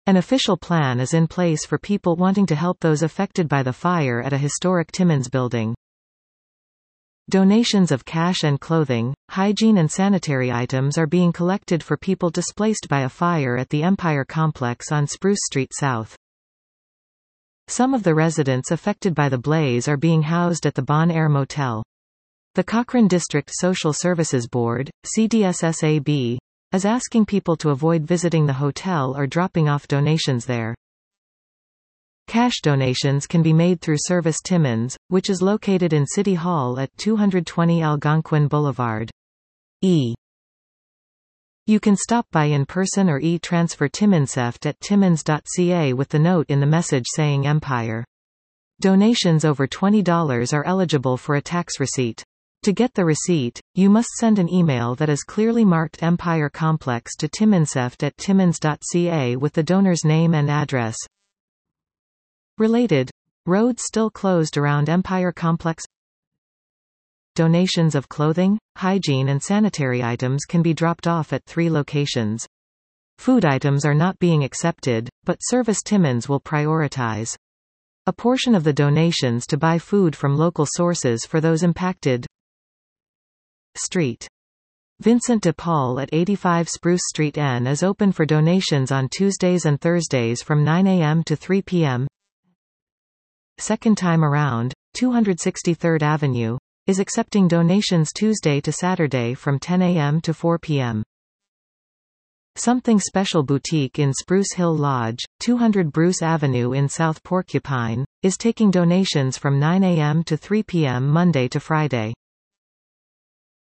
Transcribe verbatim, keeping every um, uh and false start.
An official plan is in place for people wanting to help those affected by the fire at a historic Timmins building. Donations of cash and clothing, hygiene and sanitary items are being collected for people displaced by a fire at the Empire Complex on Spruce Street South. Some of the residents affected by the blaze are being housed at the Bon Air Motel. The Cochrane District Social Services Board, C D S S A B, is asking people to avoid visiting the hotel or dropping off donations there. Cash donations can be made through Service Timmins, which is located in City Hall at two twenty Algonquin Boulevard. E. You can stop by in person or e-transfer Timminseft at timmins dot c a with the note in the message saying Empire. Donations over twenty dollars are eligible for a tax receipt. To get the receipt, you must send an email that is clearly marked Empire Complex to Timminseft at timmins dot c a with the donor's name and address. Related. Roads still closed around Empire Complex. Donations of clothing, hygiene and sanitary items can be dropped off at three locations. Food items are not being accepted, but Service Timmins will prioritize a portion of the donations to buy food from local sources for those impacted. Street. Vincent de Paul at eighty-five Spruce Street N is open for donations on Tuesdays and Thursdays from nine a m to three p m Second Time Around, two hundred sixty-third Avenue, is accepting donations Tuesday to Saturday from ten a m to four p m Something Special Boutique in Spruce Hill Lodge, two hundred Bruce Avenue in South Porcupine, is taking donations from nine a m to three p m Monday to Friday.